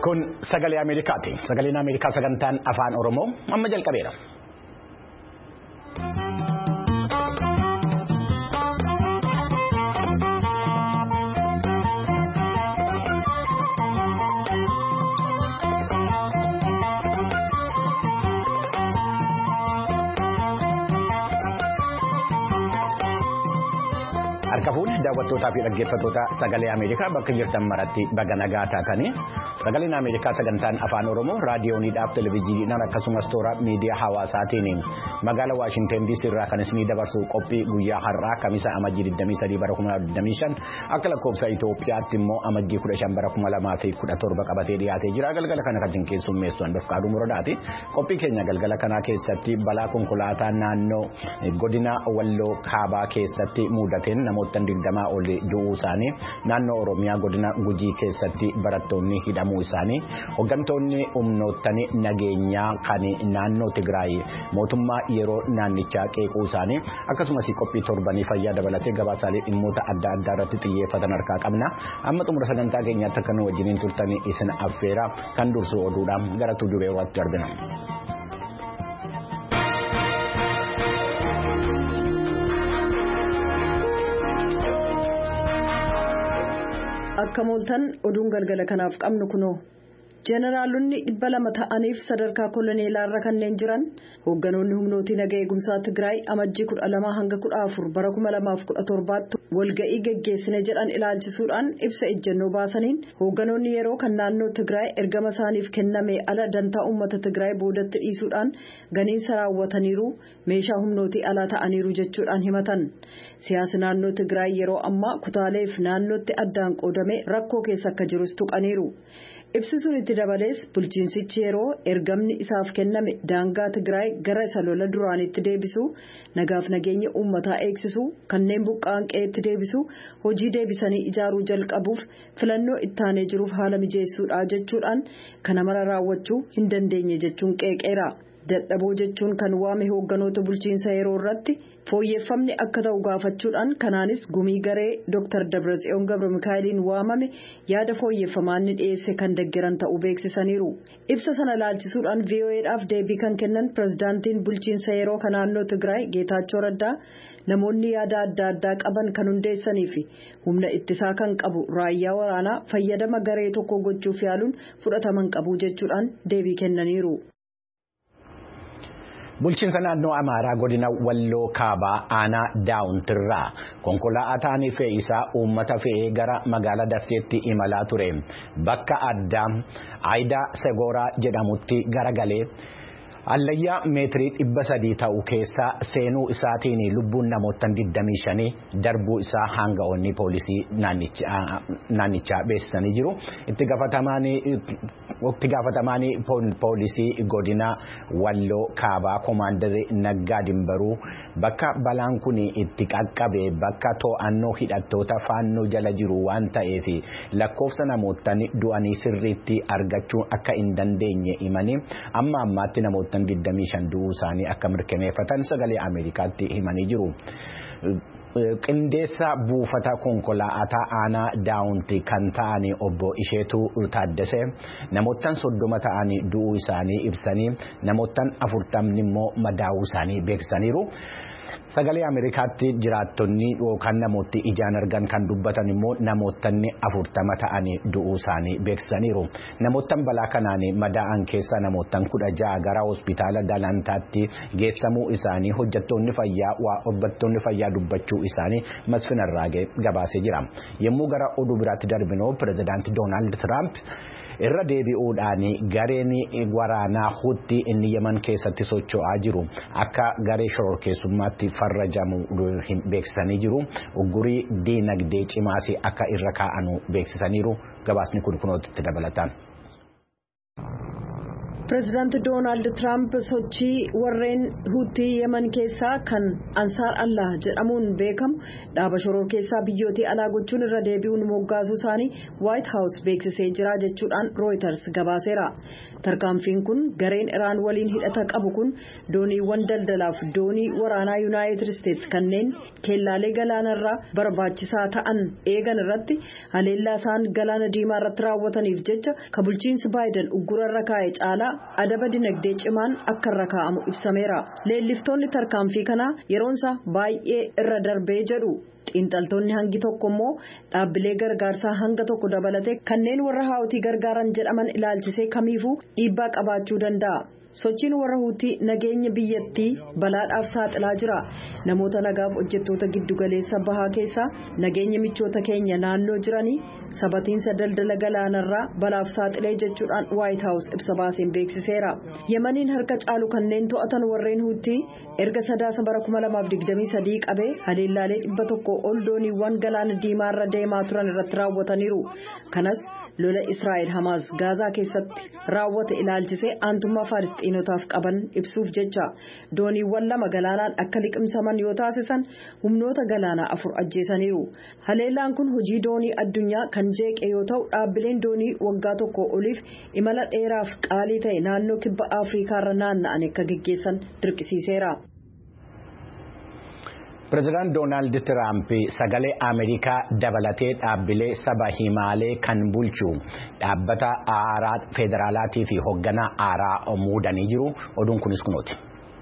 Kun sagalee Ameerikaati. Sagaleen Ameerikaa sagantaan afaan Oromoo amma jalqabeera. Harka daawwattootaa fi dhaggeeffattoota sagalee Ameerikaa bakka jirtan maratti baga nagaa taatanii sagaleen Ameerikaa sagantaan afaan Oromoo raadiyooniidhaaf televezyiiniidhaan akkasumas toora miidiyaa hawaasaatiin magaalaa Waashinten DC irraa kan isinii dabarsu qophii guyyaa har'aa Kamisa Amajjii 23 bara 2025 akka lakkoofsa Itoophiyaatti immoo Amajjii 15 bara 2017 qabatee dhiyaatee jira. Galgala kana kan keessummeessu Andoofqaaduu Muradaati. Qophii keenya galgala kanaa keessatti balaa konkolaataa naannoo godina Walloo Kaabaa keessatti mudateen namoota 20 ol du'uu isaanii naannoo Oromiyaa godina Gujii keessatti barattoonni hidhamuu isaanii hooggantoonni humnootni nageenyaa kan naannoo Tigraay mootummaa yeroo naannichaa qeequu isaanii akkasumas qophii torbanii fayyaa dabalatee gabaasaalee dhimmoota adda addaa irratti xiyyeeffatan harkaa qabna. Amma xumura sagantaa keenyaatti akka nu wajjiniin turtanii isin affeera kan dursu oduudhaan gara tujubeewwaatti darbina. Akka mooltan oduun galgala kanaaf qabnu kunoo Jeneraalonni 200 ta'aniif sadarkaa koloneelaarra kanneen jiran hoogganoonni humnooti nagaa eegumsaa Tigraay Amajjii 12 hanga 14 bara 2017 walga'ii geggeessine jedhan ilaalchisuudhaan ibsa ejjennoo baasaniin hoogganoonni yeroo kan naannoo Tigraay ergama isaaniif kenname ala dantaa uummata Tigraay boodatti dhiisuudhaan ganiinsa raawwataniiru meeshaa humnooti alaa ta'aniiru jechuudhaan himatan. Siyaasa naannoo Tigraay yeroo ammaa kutaaleef naannootti addaan qoodame rakkoo keessa akka jirus tuqaniiru. Ibsisuun itti dabalees bulchiinsichi yeroo ergamni isaaf kenname daangaa Tigraay gara isa lola duraanitti deebisuu nagaaf nageenya uummataa eegsisuu kanneen buqqa'an qe'eetti deebisuu hojii deebisanii ijaaruu jalqabuuf filannoo ittaanee jiruuf haala mijeessuudha jechuudhaan kana mara raawwachuu hin dandeenye jechuun qeeqeera. Dadhaboo jechuun kan waame hoogganoota bulchiinsa yeroo irratti fooyyeffamni akka ta'u gaafachuudhaan kanaanis gumii garee Dr. Dabratsiyoon Gabramikaa'eliin waamame yaada fooyyeffamaan ni dhiyeesse kan deggeran ta'uu beeksisaniiru. Ibsa sana ilaalchisuudhaan VOA'dhaaf deebii kan kennan pirezidaantiin bulchiinsa yeroo kan naannoo Tigraay Geetaachoo Raddaa namoonni yaada adda addaa qaban kan hundeessanii fi humna ittisaa kan qabu raayyaa waraanaa fayyadama garee tokko gochuuf yaaluun fudhataman qabu jechuudhaan deebii kennaniiru. Bulchiinsa naannoo Amaaraa godina Walloo Kaabaa aanaa Daawuntirraa konkolaataan fe'isaa uummata fe'ee gara magaalaa Daseetti imalaa ture bakka addaa Aayidaa Segoraa jedhamutti garagalee allayyaa meetirii 300 ta'u keessa seenuu isaatiin lubbuun namoota 25 darbuu isaa hanga'oonni poolisii naannichaa beeksisanii jiru. Itti gaafatamaan poolisii godina Walloo Kaabaa Koomaandarii Naggaa Dimbaruu bakka balaan kun itti qaqqabe bakka to'annoo hidhattoota faannoo jala jiru waan ta'eef lakkoofsa namoota du'anii sirriitti argachuu akka hin dandeenye himanii amma ammaatti namoota 25 du'uu isaanii akka mirkaneeffatan sagalee Ameerikaatti himanii jiru. Qindeessa buufata konkolaataa aanaa daawunti kan ta'an obbo Isheetuu Taaddasee namoota 30 ta'anii du'uu isaanii ibsanii namoota 40 immoo madaa'uu isaanii beeksisaniiru. Sagalee Ameerikaatti jiraattonni yookaan namooti ijaan argan kan dubbatan immoo namootni 40 ta'anii du'uu isaanii beeksisaniiru. Namoottan balaa kanaan madaa'an keessa namoottan 16 gara hospitaala Dalantaatti geessamuu isaanii hojjettoonni fayyaa dubbachuu isaanii Masfin Arraagee gabaasee jira. Yommuu gara oduu biraatti darbinoo pirezidaantii Doonaald Tiraamp irra deebi'uudhaan gareen waraanaa Huutii inni Yemen keessatti socho'aa jiru akka garee shororkeessummaatti farrajamu beeksisanii jiru. Uggurii diinagdee cimaas akka irra kaa'anu beeksisaniiru. Gabaasni kun kunootti dabalataan. Pireezidaantii Doonaald Tiraamp sochii warreen Huutii Yemen keessaa kan Ansaar Allah jedhamuun beekamu dhaaba shororkeessaa biyyootii alaa gochuun irra deebi'uun moggaasuu isaanii White House beeksisee jira jechuudhaan Reuters gabaaseera. Tarkaanfiin kun gareen Iraan waliin hidhata qabu kun dooniiwwan daldalaaf doonii waraanaa Yuunaayitid Isteetsi kanneen keellaalee galaanarraa barbaachisaa ta'an eegan irratti haleellaa isaan galaana diimaa irratti raawwataniif jecha ka bulchiinsi Baayiden uggurarra kaa'e caalaa adaba dinagdee cimaan akka irra kaa'amu ibsameera. Leelliftoonni tarkaanfii kanaa yeroonsa baay'ee irra darbee jedhu. Xiinxaltoonni hangi tokko immoo dhaabbilee gargaarsaa hanga tokko dabalatee kanneen warra Haawutii gargaaran jedhaman ilaalchisee kamiifuu dhiibbaa qabaachuu danda'a. Sochiin warra Huutii nageenya biyyattii balaadhaaf saaxilaa jira. Namoota nagaaf hojjettoota giddugaleessa bahaa keessaa nageenya michoota keenya naannoo jiranii sabatiinsa daldala galaanarraa balaaf saaxilee jechuudhaan White House ibsa baaseen beeksiseera. Yemaniin harka caalu kanneen to'atan warreen Huutii erga sadaasa bara 2023 qabee haleellaalee 100 ol dooniiwwan galaana diimaarra deemaa turan irratti raawwataniiru. Kanas lola Israa'el Hamaas Gaazaa keessatti raawwate ilaalchisee aantummaa Faalistiinotaaf qaban ibsuuf jecha dooniiwwan 2 galaanaan akka liqimsaman yoo taasisan humnoota galaanaa 4 ajjeesaniiru. Haleellaan kun hojii doonii addunyaa kan jeeqe yoo ta'u dhaabbileen doonii waggaa tokko oliif imala dheeraaf qaalii ta'e naannoo kibba Afriikaarra naanna'an akka gaggeessan dirqisiiseera. Pireezidaant Doonaald Tiraamp sagalee Ameerikaa dabalatee dhaabbilee saba himaalee kan bulchu dhaabbata aaraa federaalaatii fi hoogganaa aaraa muudanii jiru. Oduun kunis kunooti.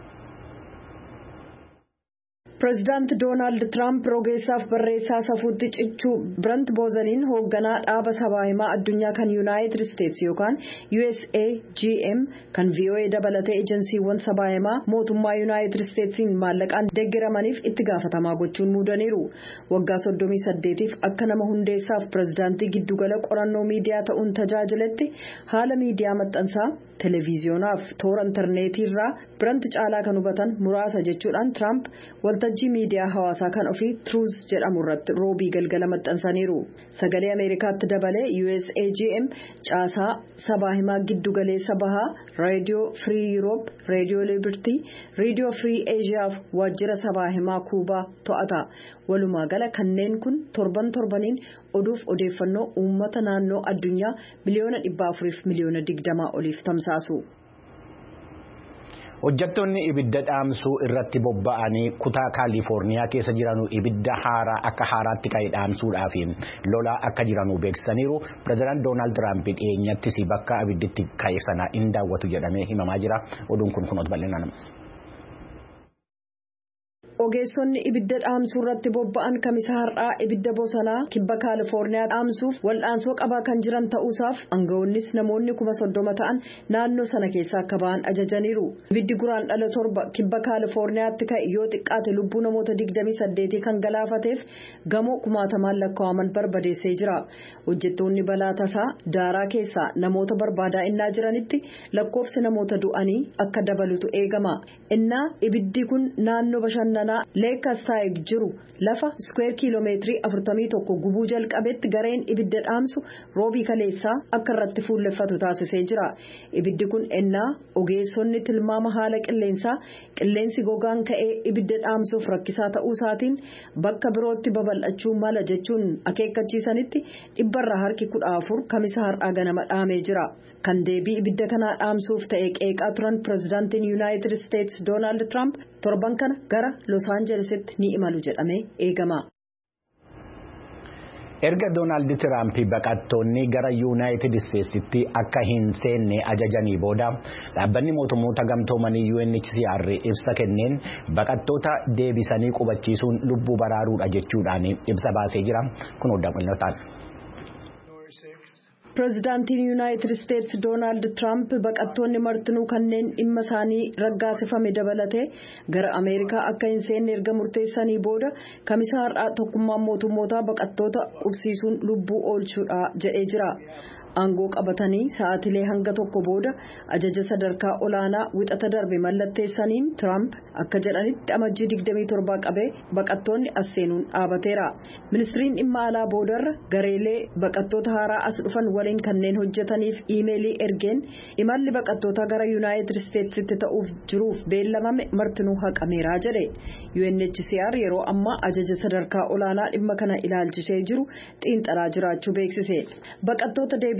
Pireezidaant Doonaald Tiraamp rogeessaaf barreessaa safuutti cichuu Brent Boozaniin hoogganaa dhaaba sabaa himaa addunyaa kan Yuunaayitid Isteetsi yookaan USAGM kan VOA dabalatee ejensiiwwan sabaa himaa mootummaa Yuunaayitid Isteetsiin maallaqaan deeggaramaniif itti gaafatamaa gochuun muudaniiru. Waggaa 38f akka nama hundeessaaf pireezidaantii giddugala qorannoo miidiyaa ta'uun tajaajiletti haala miidiyaa maxxansaa televiziyonaaf toora intarneetii irraa Brent caalaa kan hubatan muraasa jechuudhaan Tiraamp waltajjii miidiyaa hawaasaa kan ofii Truth jedhamu irratti roobii galgala maxxansaniiru. Sagalee Ameerikaatti dabalee USAGM caasaa sabaa himaa giddugaleessa bahaa Raadiyoo Free Europe, Raadiyoo Liberty, Raadiyoo Free Asia fi waajjira sabaa himaa Kuubaa to'ata. Walumaa gala kanneen kun torbaniin oduuf odeeffannoo uummata naannoo addunyaa miliyoona 400 fi miliyoona 20 oliif tamsaasu. Hojjettoonni ibidda dhaamsuu irratti bobba'anii kutaa Kaalifoorniyaa keessa jiran ibidda haaraa akka haaraatti ka'e dhaamsuudhaaf lolaa akka jiran beeksisaniiru. Pireezidaant Doonaald Tiraamp dhiyeenyattis bakka ibidditti ka'e sana hin daawwatu jedhamee himamaa jira. Oduun kun kunoot bal'inaan namas. Ogeessonni ibidda dhaamsuu irratti bobba'an kamisa har'aa ibidda bosonaa kibba Kaalifoorniyaa dhaamsuuf wal'aansoo qabaa kan jiran ta'uusaaf aangawoonnis namoonni 30 ta'an naannoo sana keessa akka ba'an ajajaniiru. Ibiddi guraandhala 7 kibba Kaalifoorniyaatti ka'e yoo xiqqaate lubbuu namoota 28 kan galaafateef gamoo 1000 lakkaa'aman barbadeessee jira. Hojjettoonni balaa tasaa daaraa keessaa namoota barbaadaa innaa jiranitti lakkoofsi namoota du'anii akka dabalutu eegama. Innaa ibiddi kun naannoo bashannanaa Leekastaayig jiru lafa square kiiloomeetirii 41 gubuu jalqabetti gareen ibidda dhaamsu roobii kaleessaa akka irratti fuulleffatu taasisee jira. Ibiddi kun ennaa ogeessonni tilmaama haala qilleensi gogaan ka'ee ibidda dhaamsuuf rakkisaa ta'uu isaatiin bakka birootti babal'achuu mala jechuun akeekkachiisanitti dhibbarraa harki 14 kamisa har'aa ganama dhaamee jira. Kan deebii ibidda kanaa dhaamsuuf ta'ee qeeqaa turan pireezidaantiin Yuunaayitid Isteetsi Doonaald Tiraamp torban kana gara Los Aanjelesitti ni imalu jedhamee eegama. Erga Doonaald Tiraamp baqattoonni gara Yuunaayitid Isteetsitti akka hin seenne ajajanii booda dhaabbanni mootummoota gamtoomanii UNHCR ibsa kenneen baqattoota deebisanii qubachiisuun lubbuu baraaruudha jechuudhaan ibsa baasee jira. Kun odaa bal'ataan. Pireezidaantiin Yuunaayitid Isteetsi Doonaald Tiraamp baqattoonni martinuu kanneen dhimma isaanii raggaasifame dabalatee gara Ameerikaa akka hin seenne erga murteessanii booda kamisa har'aa tokkummaan mootummootaa baqattoota qubsiisuun lubbuu oolchuudha jedhee jira. Aangoo qabatanii sa'aatilee hanga tokko booda ajaja sadarkaa olaanaa wixata darbe mallatteessaniin Tiraamp akka jedhanitti amajjii 27 qabee baqattoonni as seenuun dhaabateera. Ministiriin dhimma alaa boodarra gareelee baqattoota haaraa as dhufan waliin kanneen hojjetaniif iimeelii ergeen imalli baqattoota gara Yuunaayitid Isteetsitti ta'uuf jiruuf beellamame martinuu haqameera jedhe. UNHCR yeroo ammaa ajaja sadarkaa olaanaa dhimma kana ilaalchisee jiru xiinxalaa jiraachuu beeksise. Baqattoota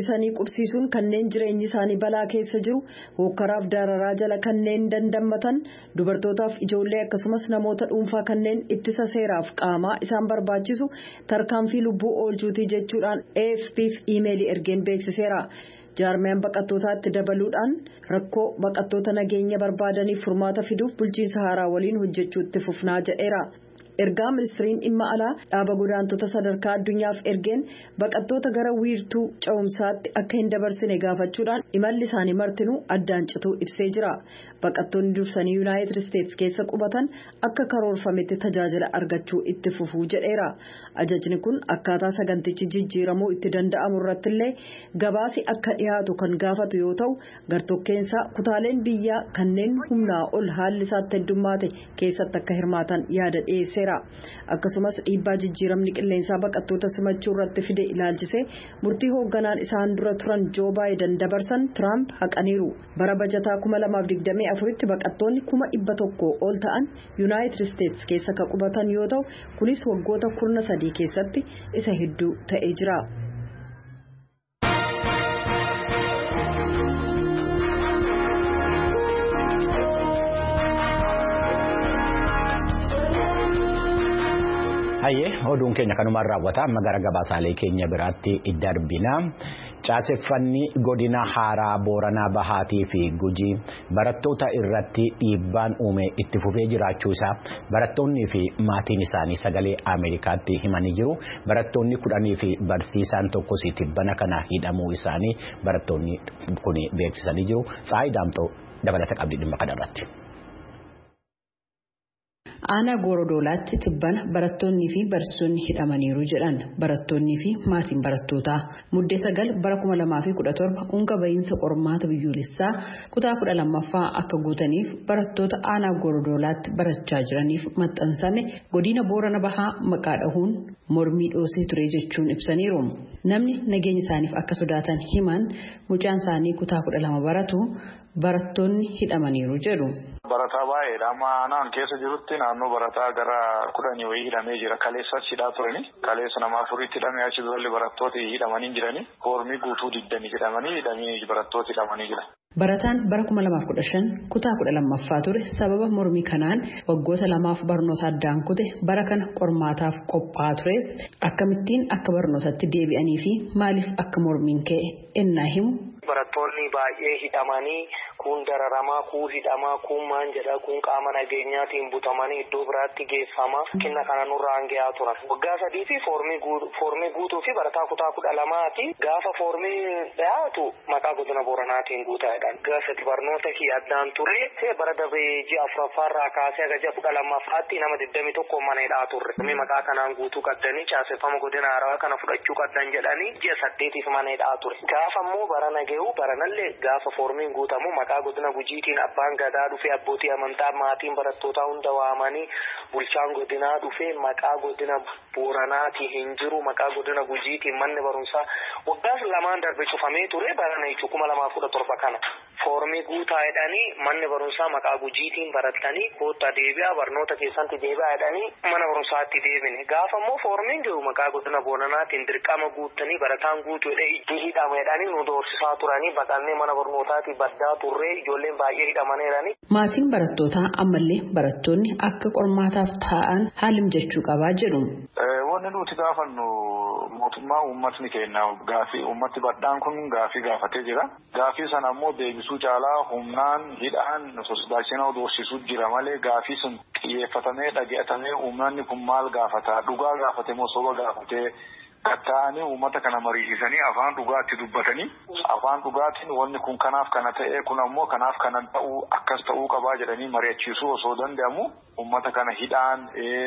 deebisanii qubsiisuun kanneen jireenyi isaanii balaa keessa jiru hokkaraaf dararaa jala kanneen dandammatan dubartootaaf ijoollee akkasumas namoota dhuunfaa kanneen ittisa seeraaf qaamaa isaan barbaachisu tarkaanfii lubbuu oolchuutii jechuudhaan AFP'f iimeelii ergeen beeksiseera. Jaarmiyaan baqattootaatti dabaluudhaan rakkoo baqattoota nageenya barbaadaniif furmaata fiduuf bulchiinsa haaraa waliin hojjechuutti fufnaa jedheera. Ergaa ministiriin dhimma alaa dhaaba godaantota sadarkaa addunyaaf ergeen baqattoota gara wiirtuu ce'umsaatti akka hin dabarsine gaafachuudhaan imalli isaanii martinuu addaan cituu ibsee jira. Baqattoonni dursanii Yuunaayitid Isteetsi keessa qubatan akka karoorfametti tajaajila argachuu itti fufuu jedheera. Ajajni kun akkaataa sagantichi jijjiiramuu itti danda'amu irrattillee gabaasi akka dhiyaatu kan gaafatu yoo ta'u gartokkeensaa kutaaleen biyyaa kanneen humnaa ol haalli isaatti heddummaate keessatti akka hirmaatan yaada dhiyeesseera. Akkasumas dhiibbaa jijjiiramni qilleensaa baqattoota simachuu irratti fide ilaalchisee murtii hoogganaan isaan dura turan Joo Baayiden dabarsan Tiraamp haqaniiru. Bara bajataa 2024tti baqattoonni 100,000 ol ta'an Yuunaayitid Isteetsi keessa kan qubatan yoo ta'u kunis waggoota 13 keessatti isa hedduu ta'ee jira. Hayyee oduun keenya kanumaan raawwata amma gara gabaasaalee keenya biraatti darbina. Caaseffanni godina haaraa Booranaa Bahaatii fi Gujii barattoota irratti dhiibbaan uume itti fufee jiraachuu isaa barattoonnii fi maatiin isaanii sagalee Ameerikaatti himanii jiru. Barattoonni 10 fi barsiisaan tokkos tibbana kana hidhamuu isaanii barattoonni kun beeksisanii jiru. Tsaayi Daamxoo dabalata qabdi dhimma kanarratti. Aanaa Goorodoolaatti tibbana barattoonnii fi barsiisonni hidhamaniiru jedhan barattoonnii fi maatiin barattootaa muddee 9 bara 2017 unga bahiinsa qormaata biyyoolessaa kutaa 12ffaa akka guutaniif barattoota aanaa Goorodoolaatti barachaa jiraniif maxxansame godina Boorana Bahaa maqaa dhahuun mormii dhoosee ture jechuun ibsaniiru. Namni nageenya isaaniif akka sodaatan himan mucaan isaanii kutaa 12 baratu barattoonni hidhamaniiru jedhu. Barataa baay'eedha amma aanaan keessa jirutti naannoo barataa gara 10 wayii hidhamee jira. Kaleessas hidhaa turani. Kaleessa nama 4 hidhamee achi durallee barattooti hidhamanii jirani. Formii guutuu diddanii hidhamanii barattooti hidhamanii jira. Barataan bara 2015 kutaa 12ffaa ture sababa mormii kanaan waggoota 2 barnoota addaan kute bara kana qormaataaf qophaa'aa tures akkamittiin akka barnootatti deebi'anii fi maaliif akka mormiin ka'e ennaa himu. Barattoonni baay'ee hidhamanii kun dararamaa kun hidhamaa kun maan jedha kun qaama nageenyaatiin butamanii iddoo biraatti geeffama kenna kana nurraan gahaa turan. Waggaa 3 fi formii guutuu fi barataa kutaa 12ti gaafa formii dhiyaatu maqaa godina Booranaatiin guutaadhaan. Gaafati barnoota kii addaan ture bara dabee ji'a 4ffaarraa kaasee aga ji'a 12ffaatti nama 21 mana hidhaa turre. Maqaa kanaan guutuu qaddanii caaseffama godina haaraa kana fudhachuu qaddan jedhanii ji'a 8tiif mana hidhaa ture. Gaafa immoo barana ga'u baranallee gaafa formiin guutamu maqaa godina Gujiitiin abbaan gadaa dhufee abbootii amantaa maatiin barattootaa hunda waamanii bulchaan godinaa dhufee maqaa godina Booranaatii hin jiru maqaa godina Gujiitiin manni barumsaa waggaa 2 darbe cufamee ture barana 2017 kana. Formii guutaa jedhanii manni barumsaa maqaa Gujiitiin barattanii koottaa deebi'aa barnoota keessatti deebi'aa jedhanii mana barumsaatti deebine. Gaafa immoo formiin jiru maqaa godina Booranaatiin dirqama guuttanii barataan guutuu hidhama jedhanii nu doorsisaa turanii baqannee mana barnootaatti baddaa turree ijoolleen baay'ee hidhamaniirani. Maatiin barattootaa ammallee barattoonni akka qormaataaf taa'an haala mijachuu qabaa jedhu. Wanni nuti gaafannu mootummaa uummatni kenna gaafii uummati badhaan kun gaafii gaafatee jira. Gaafii sana ammoo deebisuu caalaa humnaan hidhaan sosodaachinaa doorsisuu jira malee gaafii sun xiyyeeffatamee dhageetamee uummanni kun maal gaafata dhugaa gaafate moo soba gaafatee kattaa'anii uummata kana mariisisanii afaan dhugaatti dubbatanii afaan dhugaatiin wanni kun kanaaf kana ta'e kun ammoo kanaaf kana ta'uu akkas ta'uu qabaa jedhanii mari'achiisuu osoo danda'amu uummata kana hidhaan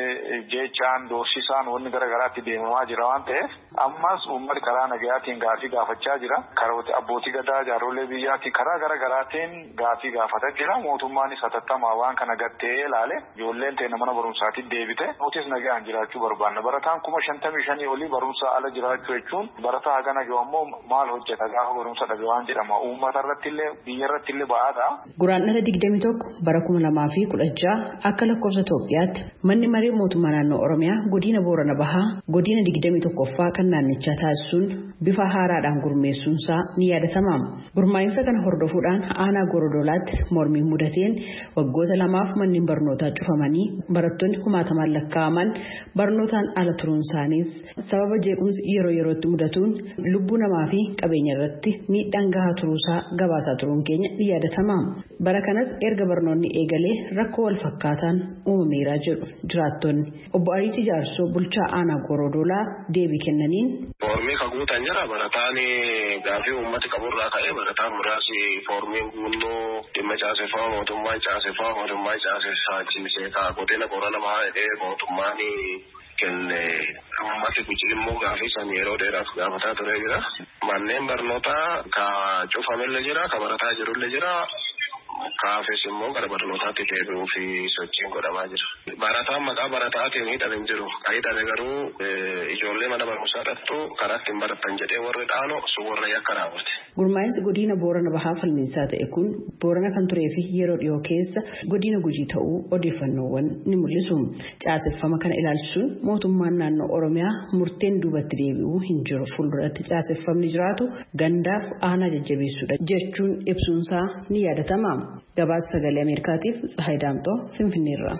jechaan doorsisaan wanni garagaraatti deemamaa jira waan ta'eef ammas uummati karaa nagayaatiin gaafii gaafachaa jira karooti abbootii gadaa jaaroolee biyyaatti karaa garagaraatiin gaafii gaafataa jira mootummaanis hatattamaa waan kana gattee ilaale ijoolleen teenya mana barumsaatti deebite nutis nagayaan jiraachuu barbaanna barataan 55,000 olii barumsa barumsa ala jiraachuu jechuun barataa hagana jiru ammoo maal hojjeta gaafa barumsa dhabe waan jedhama uummata irratti illee biyya irratti illee ba'aadha. Guraandhala 21 bara 2016 akka lakkoofsa Itoophiyaatti manni maree mootummaa naannoo Oromiyaa godina Boorana Bahaa godina 21ffaa kan naannichaa taasisuun bifa haaraadhaan gurmeessuunsaa ni yaadatama. Gurmaa'insa kana hordofuudhaan aanaa Gorodolaatti mormiin mudateen waggoota lamaaf manneen barnootaa cufamanii barattoonni kumaatamaan lakkaa'aman barnootaan ala turuun isaaniis sababa jeequmsi yeroo yerootti mudatuun lubbuu namaa fi qabeenya irratti miidhaan gahaa turuusaa gabaasaa turuun keenya ni yaadatama. Bara kanas erga barnoonni eegalee rakkoo wal fakkaataan uumameeraa jedhu jiraattonni. Obbo Ariitii Jaarsoo bulchaa aanaa Gorodolaa deebii kennaniin. Foormii kaguutan jira barataan gaafii uummati qaburraa ka'ee barataan muraasni foormiin guunnoo dhimma caaseffaa mootummaan caaseffaa godina Boorana Bahaa jedhee mootummaan kenne ummati Gujii immoo gaafii san yeroo dheeraaf gaafataa ture jira. Manneen barnootaa ka cufamillee jira ka barataa jirullee jira. Kaafes immoo gara barnootaatti deebi'uu fi sochiin godhamaa jira. Barataan maqaa barataatiin hidhamin jiru. Hidhame garuu ijoollee mana barumsaa dhattu karaa ittiin baratan jedhee warri dhaanu sun warra yakka raawwate. Gurmaa'insi godina Boorana Bahaa falmiinsaa ta'e kun Boorana kan turee fi yeroo dhiyoo keessa godina Gujii ta'uu odeeffannoowwan ni mul'isu. Caaseffama kana ilaalchisuun mootummaan naannoo Oromiyaa murteen duubatti deebi'uu hin jiru. Fuulduratti caaseffamni jiraatu gandaaf aanaa jajjabeessuudha jechuun ibsuunsaa ni yaadatama. Gabaasa sagalee Ameerikaatiif Tsahaay Daamxoo Finfinneerraa.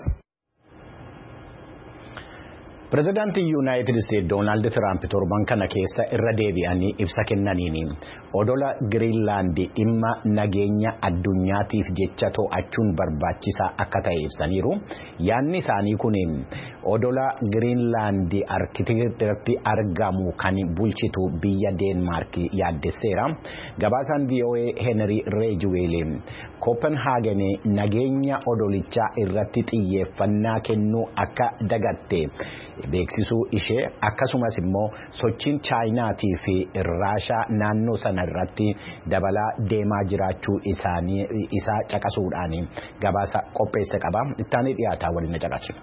Pireezidaantii Yuunaayitid Isteetsi Doonaald Tiraamp torban kana keessa irra deebi'anii ibsa kennaniin odola Giriinlaand dhimma nageenya addunyaatiif jecha to'achuun barbaachisaa akka ta'e ibsaniiru. Yaadni isaanii kun odola Giriinlaand Arkitikitti argamu kan bulchitu biyya Deenmaark yaaddesseera. Gabaasaan VOA Henry Reejuweel Kopenhaagen nageenya odolichaa irratti xiyyeeffannaa kennuu akka dagatte beeksisuu ishee akkasumas immoo sochiin chaayinaatii fi raashaa naannoo sana irratti dabalaa deemaa jiraachuu isaa caqasuudhaan gabaasa qopheesse qaba. Ittaanii dhiyaataa waliin caqasna.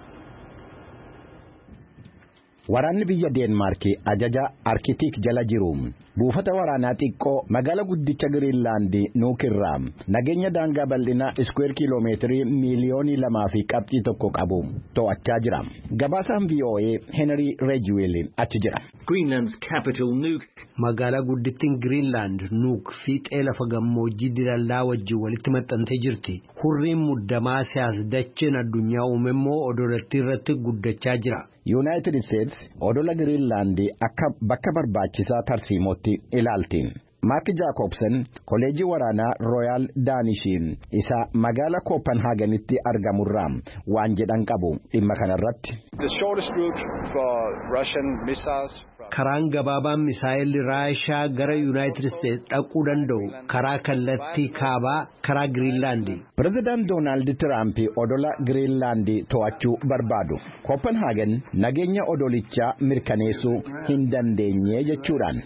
Waraanni biyya Deenmaark ajaja Arkitiik jala jiru buufata waraanaa xiqqoo magaalaa guddicha Giriinlaand Nuukirraa nageenya daangaa bal'ina iskuweer kiiloomeetirii miiliyoonii 2.1 qabu to'achaa jira. Gabaasaan VOA Henry Reejuweel achi jira. Greenland's capital Nuuk. Magaalaa guddittiin Greenland Nuuk fiixee lafa gammoojjii dilallaa wajjin walitti maxxantee jirti. Hurriin muddamaa siyaas-dacheen addunyaa uumammoo odolattii irratti guddachaa jira. Yuunaayitid Isteetsi odola Giriinlaand akka bakka barbaachisaa tarsiimootti ilaalti. Mark Jacobson kolleejii waraanaa Royal Danish isa magaalaa Kopenhaagenitti argamurraa waan jedhan qabu dhimma kanarratti. Karaan gabaabaan misaayilli Raashaa gara Yuunaayitid Isteetsi dhaquu danda'u karaa kallattii kaabaa karaa Giriinlaand. Pireezidaant Doonaald Tiraamp odola Giriinlaand to'achuu barbaadu. Kopenhaagen nageenya odolichaa mirkaneessuu hin dandeenye jechuudhaan.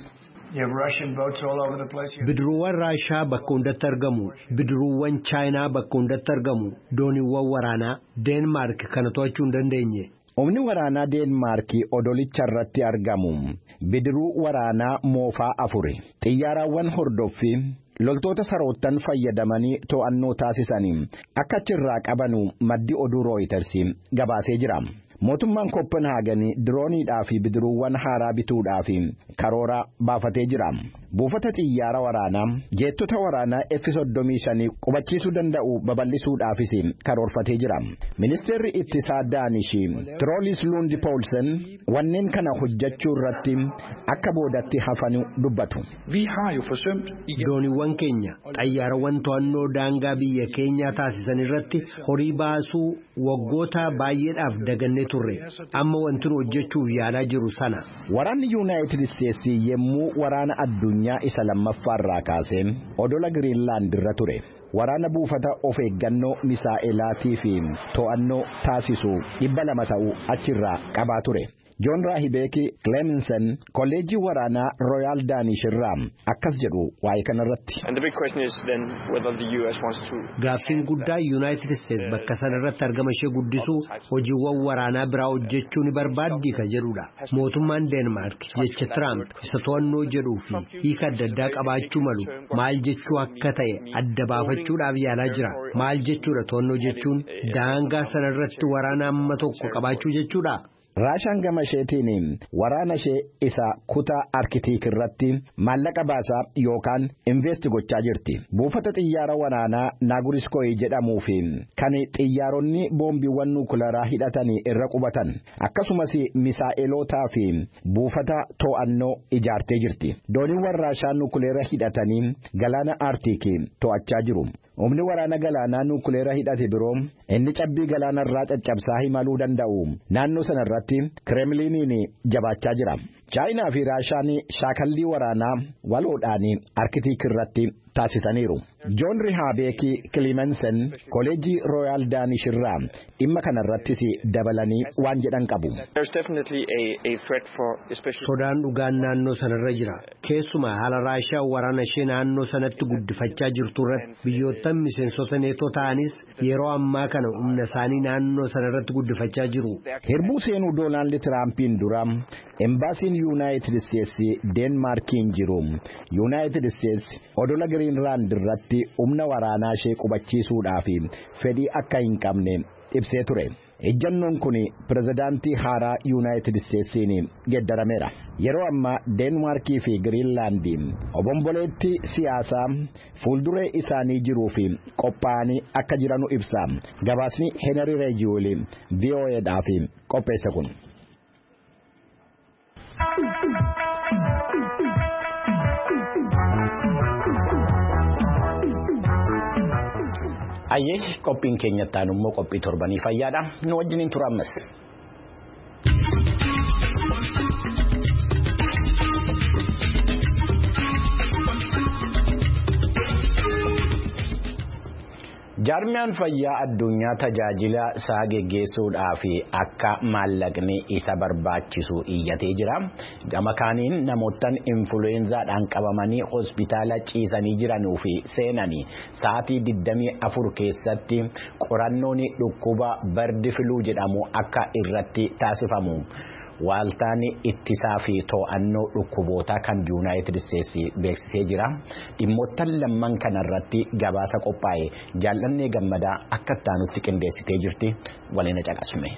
Bidiruuwwan Raashaa bakka hundatti argamu. Bidiruuwwan Chaayinaa bakka hundatti argamu. Dooniiwwan waraanaa Deenmaark kana to'achuu hin dandeenye. Humni waraanaa Deenmaark odolicha irratti argamu. Bidiruu waraanaa moofaa 4 xiyyaaraawwan hordoffii loltoota saroottan fayyadamanii to'annoo taasisanii akka achirraa qabanu maddi oduu Reuters gabaasee jira. Mootummaan Kopenhaagen dirooniidhaa fi bidiruuwwan haaraa bituudhaa fi karoora baafatee jira. Buufata xiyyaara waraanaa jeettota waraanaa F-35 qubachiisuu danda'u babal'isuudhaafis karoorfatee jira. Ministeerri ittisaa Daanish Troolis Lund Poulsen wanneen kana hojjechuu irratti akka boodatti hafanu dubbatu. Dooniiwwan keenya xayyaarawwan to'annoo daangaa biyya keenyaa taasisan irratti horii baasuu waggoota baay'eedhaaf dagannee turre. Amma wanti nu hojjechuuf yaalaa jiru sana. Waraanni Yuunaayitid Isteetsi yemmuu waraana addunyaa isa lammaffaarraa kaaseen odola Giriinlaand irra ture. Waraana buufata of eeggannoo misaa'elaatii fi to'annoo taasisu 200 ta'uu achirraa qabaa ture. Joon Raahibeeki Clemenson kolleejjii waraanaa Royal Danish irraa akkas jedhu waa'ee kanarratti. Gaaffiin guddaa United States bakka sanarratti argama ishee guddisuu hojiiwwan waraanaa biraa hojjechuu ni barbaaddi ka jedhudha. Mootummaan Denmark jecha Trump isa to'annoo jedhuu fi hiika adda addaa qabaachuu malu maal jechuu akka ta'e adda baafachuudhaaf yaalaa jira. Maal jechuudha to'annoo jechuun daangaa sanarratti waraana amma tokko qabaachuu jechuudha. Raashaan gama isheetiin waraana ishee isa kutaa Arkitiik irratti maallaqa baasaa yookaan invest gochaa jirti. Buufata xiyyaara waraanaa Naaguriskooyi jedhamuu fi kan xiyyaaronni boombiiwwan nuukileeraa hidhatanii irra qubatan akkasumas misaa'elootaa fi buufata to'annoo ijaartee jirti. Dooniiwwan Raashaa nuukileera hidhatanii galaana Arktiik to'achaa jiru. Humni waraana galaanaa nuukileera hidhate biroo inni cabbii galaanarraa caccabsaa himaluu danda'u naannoo sanarratti Kremliniin jabaachaa jira. Chaayinaa fi Raashaan shaakallii waraanaa waloodhaan Arkitiik irratti taasisaniiru. Joon Raahibeeki Clemenson kolleejjii Royal Danish irraa dhimma kanarrattis dabalanii waan jedhan qabu. Sodaan dhugaan naannoo sanarra jira. Keessumaa haala Raashaa waraana ishee naannoo sanatti guddifachaa jirtu irratti biyyoottan miseensota neetoo ta'anis yeroo ammaa kana humna isaanii naannoo sanarratti guddifachaa jiru. Hirbuu seenuu Doonaald Tiraampiin dura embaasiin United States Denmarkiin jiru. United States odola Greenland irratti humna waraanaa ishee qubachiisuudhaaf fedhii akka hin qabne ibsee ture. Ejjannoon kun pirezidaantii haaraa United Statesiin geeddarameera. Yeroo ammaa Denmarkii fi Greenland obomboleetti siyaasaa fuulduree isaanii jiruu fi qophaa'anii akka jiranu ibsa. Gabaasni Henry Rejiyool VOA'dhaaf qopheesse kun. Ayyee qophiin keenyattaan immoo qophii torbanii fayyaadha. Nu wajjiniin tura ammas. Jaarmiyaan fayyaa addunyaa tajaajila isaa geggeessuudhaaf akka maallaqni isa barbaachisu iyyatee jira. Gama kaaniin namoottan influenzaadhaan qabamanii hospitaala ciisanii jiranuu fi seenanii sa'aatii 24 keessatti qorannoon dhukkuba bardi filuu jedhamu akka irratti taasifamu. Waaltaan ittisaa fi to'annoo dhukkubootaa kan United States beeksisee jira. Dhimmoottan lamman kanarratti gabaasa qophaa'e jaallannee gammadaa akka taanutti qindeessitee jirti. Waliin caqasume.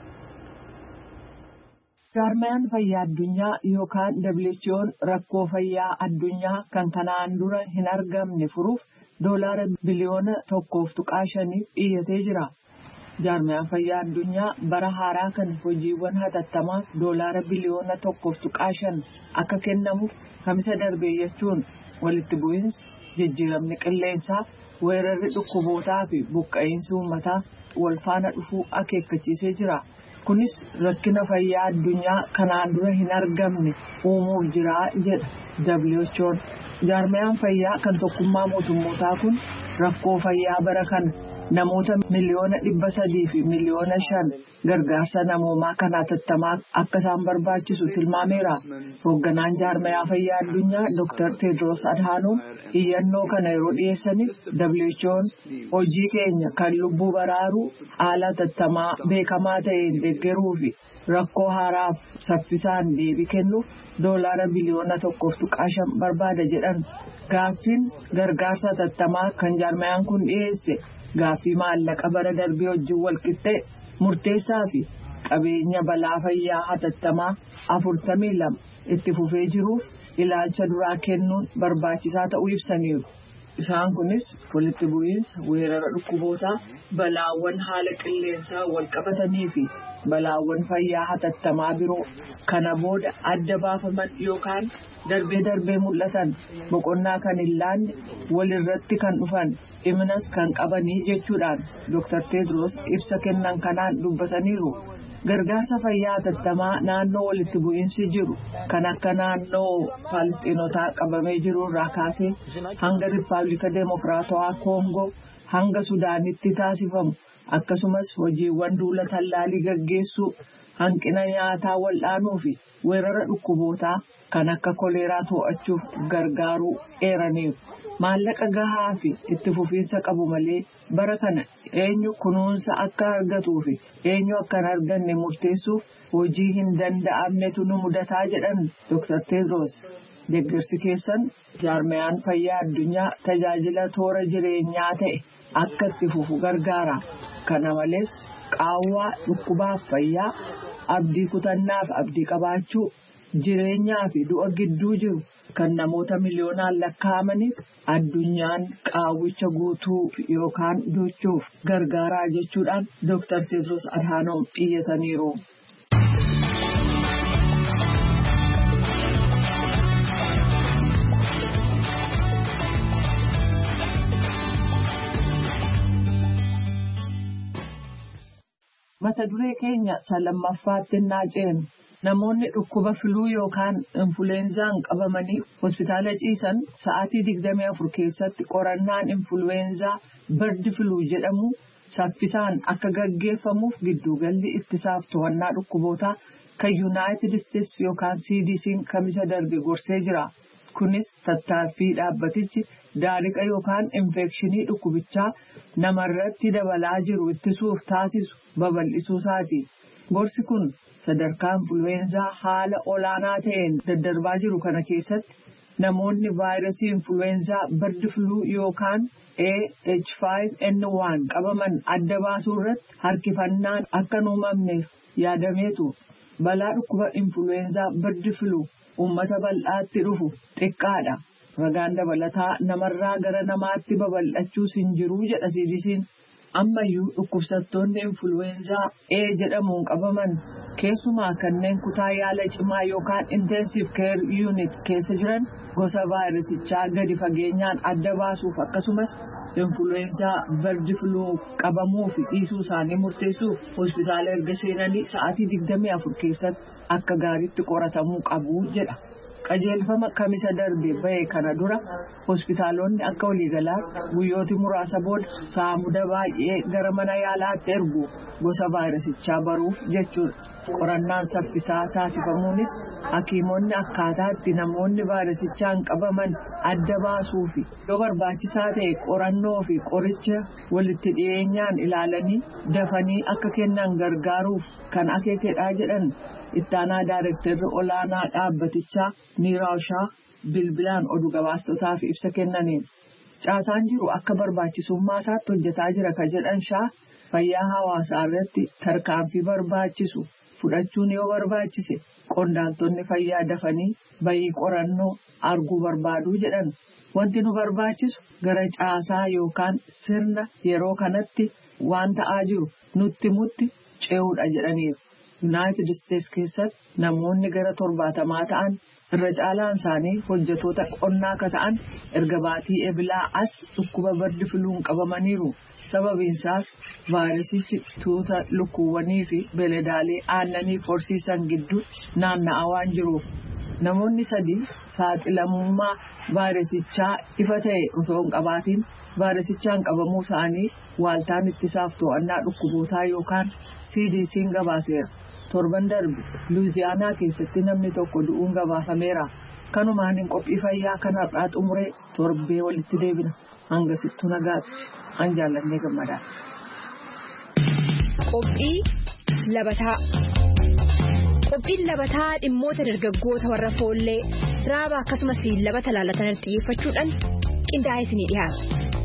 Jaarmiyaan fayyaa addunyaa yookaan WHO'n rakkoo fayyaa addunyaa kan kanaan dura hin argamne furuuf $1 biliyoona 1.5 iyyatee jira. Jaarmiyaan fayyaa addunyaa bara haaraa kan hojiiwwan hatattamaaf $1 biliyoona 1.5 akka kennamuuf kamisa darbee jechuun walitti bu'iinsi jijjiiramni qilleensaa weerarri dhukkubootaa fi buqqa'iinsi uummataa wal faana dhufuu akeekkachiisee jira. Kunis rakkina fayyaa addunyaa kanaan dura hin argamne uumuuf jira jedha WHO'n. Jaarmiyaan fayyaa kan tokkummaa mootummootaa kun rakkoo fayyaa bara kana namoota miliyoona 300 fi miliyoona 5 gargaarsa namoomaa kan hatattamaa akka isaan barbaachisu tilmaameera. Hoogganaan jaarmiyaa fayyaa addunyaa Dr. Tedros Adhanom iyyannoo kana yeroo dhiyeessaniif WHO'n hojii keenya kan lubbuu baraaruu haala hatattamaa beekamaa ta'een deeggaruu fi rakkoo haaraaf saffisaan deebii kennuuf $1 biliyoona 1.5 barbaada jedhan. Gaaffiin gargaarsa hatattamaa kan jaarmiyaan kun dhiyeesse gaaffii maallaqa bara darbee wajjin walqixxee murteessaa fi qabeenya balaa fayyaa hatattamaa 42 itti fufee jiruuf ilaalcha duraa kennuun barbaachisaa ta'uu ibsaniiru. Isaan kunis walitti bu'iinsa weerara dhukkubootaa balaawwan haala qilleensaa wal qabatanii fi balaawwan fayyaa hatattamaa biroo kana booda adda baafaman yookaan darbee mul'atan boqonnaa kan hin laanne walirratti kan dhufan dhiminas kan qabanii jechuudhaan Dr. Tedros ibsa kennan kanaan dubbataniiru. Gargaarsa fayyaa hatattamaa naannoo walitti bu'iinsi jiru kan akka naannoo Faalistiinotaa qabamee jiru irraa kaasee hanga Rippaabilika Deemokiraatawaa Koongoo hanga Sudaanitti taasifamu akkasumas hojiiwwan duula tallaalii gaggeessuu hanqina nyaataa wal'aanuu fi weerara dhukkubootaa kan akka koleeraa to'achuuf gargaaruu eeraniiru. Maallaqa gahaa fi itti fufiinsa qabu malee bara kana eenyu kunuunsa akka argatuu fi eenyu akka hin arganne murteessuuf hojii hin danda'amnetu nu mudataa jedhan Dr. Tedros. Deeggarsi keessan jaarmayaan fayyaa addunyaa tajaajila toora jireenyaa ta'e akka itti fufu gargaara. Kana malees qaawwaa dhukkubaaf fayyaa, abdii kutannaaf abdii qabaachuu, jireenyaa fi du'a gidduu jiru kan namoota miliyoonaan lakkaa'amaniif addunyaan qaawwicha guutuu yookaan duuchuuf gargaaraa jechuudhaan Dr. Tedros Adhanom iyyataniiru. Mata duree keenya lamaffaatti naaceenu. Namoonni dhukkuba filuu yookaan influweenzaan qabamanii hospitaala ciisan sa'aatii 24 keessatti qorannaan influweenzaa bird filuu jedhamu saffisaan akka gaggeeffamuuf gidduugalli ittisaaf to'annaa dhukkubootaa kan Yuunaayitid Isteetsi yookaan CDC'n kamisa darbe gorsee jira. Kunis tattaaffii dhaabbatichi daariqa yookaan infekshinii dhukkubichaa namarratti dabalaa jiru ittisuuf taasisu babal'isuusaati. Gorsi kun sadarkaa influweenzaa haala olaanaa ta'een daddarbaa jiru kana keessatti namoonni vaayirasii influweenzaa bird filuu yookaan AH5N1 qabaman adda baasuu irratti harkifannaan akka hin uumamneef yaadameetu. Balaa dhukkuba influweenzaa bird filuu uummata bal'aatti dhufu xiqqaadha. Ragaan dabalataa namarraa gara namaatti babal'achuus hin jiru jedha CDC'n. Ammayyuu dhukkubsattoonni influweenzaa A jedhamuun qabaman keessumaa kanneen kutaa yaala cimaa yookaan intensive care unit keessa jiran gosa vaayirasichaa gadi fageenyaan adda baasuuf akkasumas influweenzaa bird filuu qabamuu fi dhiisuu isaanii murteessuuf hospitaala erga seenanii sa'aatii 24 keessatti akka gaariitti qoratamuu qabu jedha. Qajeelfama kamisa darbe bahe kana dura hospitaalonni akka waliigalaatti guyyooti muraasa booda saamuda baay'ee gara mana yaalaatti ergu gosa vaayirasichaa baruuf jechuudha. Qorannaan saffisaa taasifamuunis hakiimonni akkaataa itti namoonni vaayirasichaan qabaman adda baasuu fi yoo barbaachisaa ta'e qorannoo fi qoricha walitti dhiyeenyaan ilaalanii dafanii akka kennan gargaaruuf kan akeekedhaa jedhan. Ittaanaa Daayirektarri olaanaa dhaabbatichaa Niiraawushaa bilbilaan oduu gabaastotaaf ibsa kennaniin. Caasaan jiru akka barbaachisummaa isaatti hojjetaa jira kan jedhan Shaa fayyaa hawaasaa irratti tarkaanfii barbaachisu fudhachuun yoo barbaachise qondaaltonni fayyaa dafanii bayii qorannoo arguu barbaaduu jedhan. Wanti nu barbaachisu gara caasaa yookaan sirna yeroo kanatti waan ta'aa jiru nutti mutti ce'uudha jedhaniiru. Yuunaayitid Isteetsi keessatti namoonni gara 70 ta'an irra caalaan isaanii hojjetoota qonnaa akka ta'an erga baatii ebilaa as dhukkuba bird filuun qabamaniiru. Sababiin isaas vaayirasichi tuuta lukkuuwwanii fi beeladaalee aannanii horsiisan gidduu naanna'aa waan jiruuf. Namoonni 3 saaxilamummaa vaayirasichaa ifa ta'e osoo hin qabaatiin vaayirasichaan qabamuu isaanii waaltaan ittisaaf to'annaa dhukkubootaa yookaan CDC'n gabaaseera. Torban darbe Luuziyaanaa keessatti namni tokko du'uun gabaafameera. Kanumaan qophii fayyaa kanarraa xumuree torbee walitti deebina. Hangasittuu nagaatti. An jaallannee gammadaa. Qophii labataa. Qophiin labataa dhimmoota dargaggoota warra foollee raaba akkasumas labata laalatan xiyyeeffachuudhaan qindaa'ee isinii dhiyaata.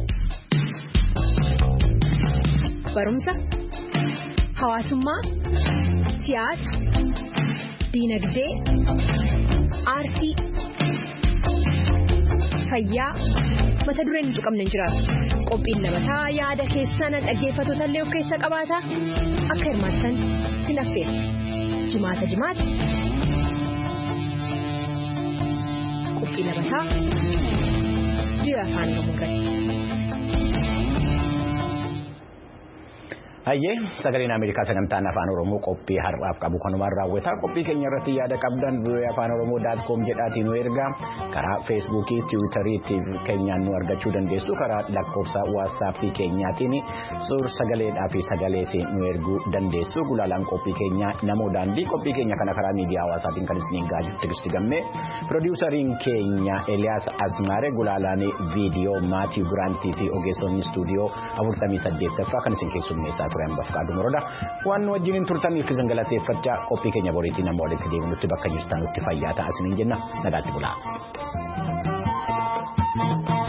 Barumsa, hawaasummaa, siyaasa, diinagdee, aartii, fayyaa mata dureen nuti qabne hin jiraatu. Qophiin labataa yaada keessan dhaggeeffattoota illee of keessa qabaata. Akka hirmaattan sin affeera. Jimaata. Qophii labataa biyya afaan Oromoo irratti. Hayyee sagaleen Ameerikaa sagantaan afaan Oromoo qophii har'aaf qabu kanumaan raawwata. Qophii keenya irratti yaada qabdan voafaanoromoo.com jedhaatiin nu ergaa karaa feesbuukii tiwiitarii keenyaan nu argachuu dandeessu karaa lakkoofsa waatsaappii keenyaatiin suur sagaleedhaa fi sagalees nu erguu dandeessu. Gulaalaan qophii keenyaa namoo daandii qophii keenya kana karaa miidiyaa hawaasaatiin kan isiniin gaajuu Tigisti Gammee piroodiwusariin keenya Eliyaas Asmaare gulaalaan viidiyoo Maatii Biraantii fi ogeessonni istuudiyoo 48ffaa kan isin keessummeessaa turan Bafqaaduu Morodaa waan wajjin turtaniif isin galateeffachaa qophii keenya boriitiin amma walitti deebinutti bakka jirtanutti fayyaa ta'aa isiniin jenna nagaatti bulaa.